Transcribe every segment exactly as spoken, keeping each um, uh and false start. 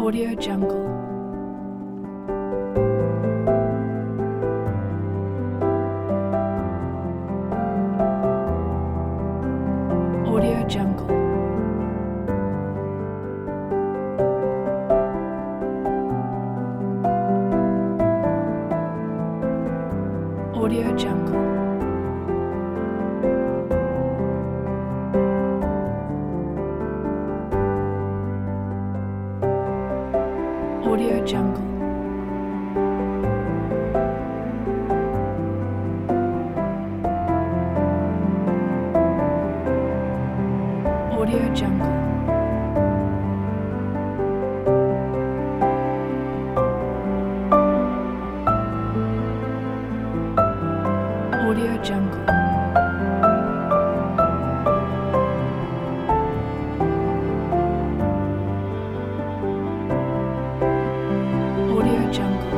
Audio Jungle. Audio Jungle. Audio Jungle. Audio Jungle. Audio Jungle. Audio Jungle. Audio Jungle.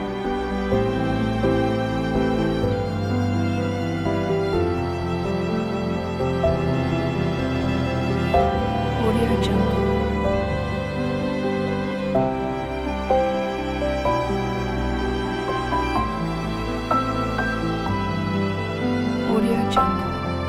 Audio Jungle. Audio Jungle.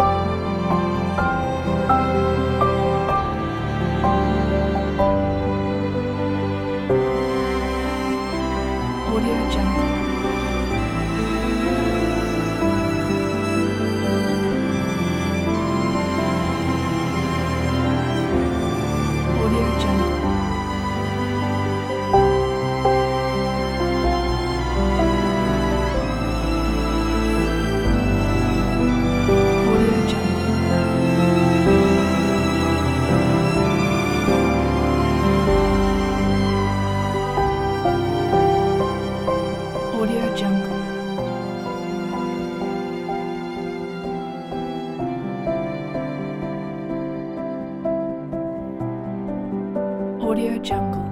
Audio Jungle. Audio Jungle. Audio Jungle. Audio Jungle. Audio Jungle.